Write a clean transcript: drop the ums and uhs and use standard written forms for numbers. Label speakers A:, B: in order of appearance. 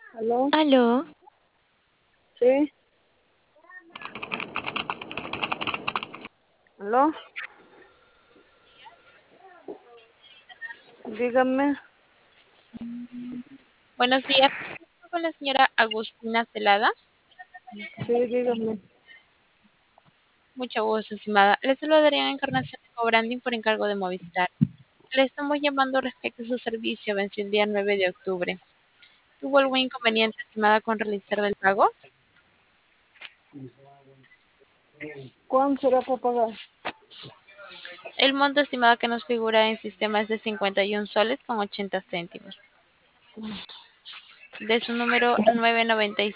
A: ¿Aló?
B: Aló,
A: Sí, ¿aló? Dígame.
B: buenos días. Con la señora Agustina Celada.
A: Sí, dígame.
B: Mucho gusto, estimada. Le saludaría en Encarnación de Cobranding por encargo de Movistar. Le estamos llamando respecto a su servicio. Venció el día 9 de octubre. ¿Tuvo algún inconveniente, estimada, con realizar el pago?
A: ¿Cuánto será para pagar?
B: El monto estimado que nos figura en sistema es de 51 soles con 80 céntimos. De su número 996.